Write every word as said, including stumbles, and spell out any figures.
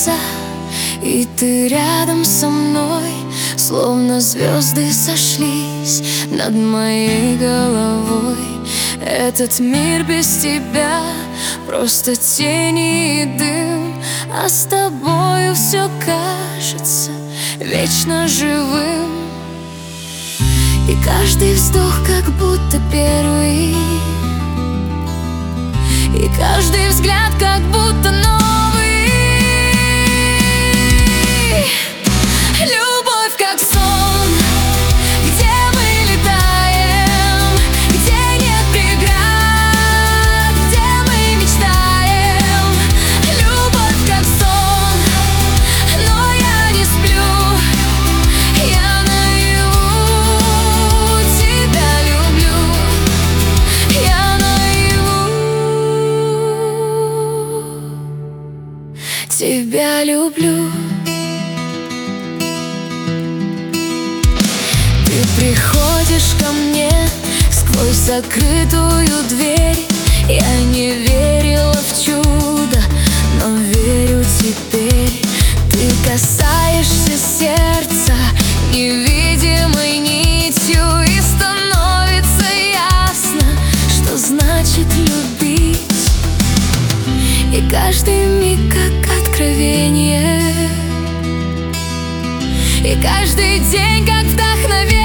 небеса, и ты рядом со мной, словно звезды сошлись над моей головой. Этот мир без тебя просто тени и дым, а с тобою все кажется вечно живым. И каждый вздох как будто первый, и каждый взгляд как будто новый. Любовь как сон, где мы летаем, где нет преград, где мы мечтаем. Любовь как сон, но я не сплю, я наяву тебя люблю, я наяву тебя люблю. Ты приходишь ко мне сквозь закрытую дверь. Я не верила в чудо, но верю теперь. Ты касаешься сердца невидимой нитью, и становится ясно, что значит любить. И каждый миг как откровение, и каждый день как вдохновение.